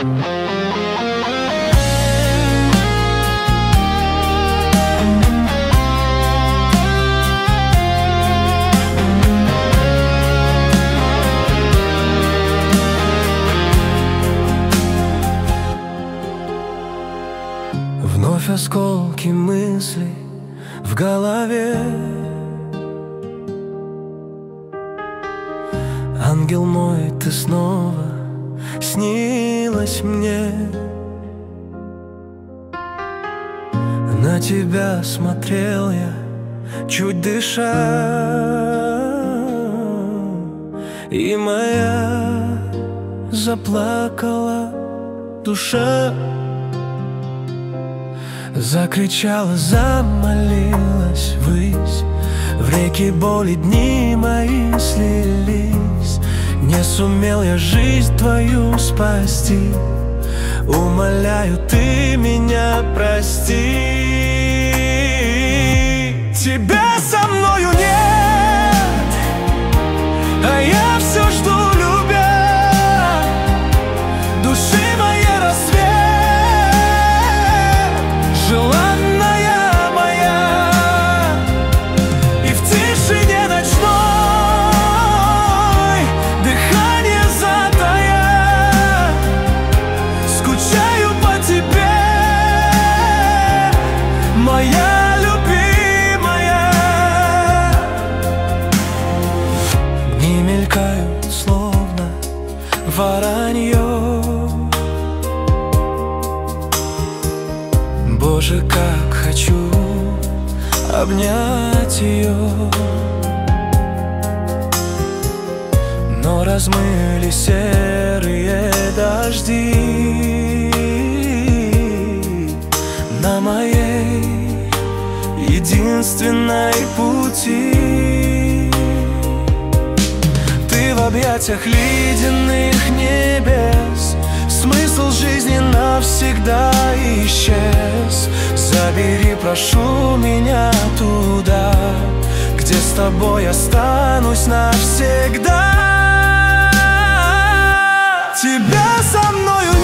Вновь осколки мыслей в голове. Ангел мой, ты снова снилась мне. На тебя смотрел я, чуть дыша, и моя заплакала душа. Закричала, замолилась ввысь, в реки боли дни мои слились. Не сумел я жизнь твою спасти, умоляю, ты меня прости. Тебя со мною нет, а я все жду, любя, души моей рассвет, желанная моя. И в тишине ночной, дыхание затая, скучаю по тебе, моя любимая. Дни мелькают, словно воронье. Боже, как хочу обнять ее, но размыли серые дожди на моей единственной пути. Ты в объятиях ледяных небес, смысл жизни навсегда исчез. Забери, прошу, меня туда, где с тобой останусь навсегда. Тебя со мною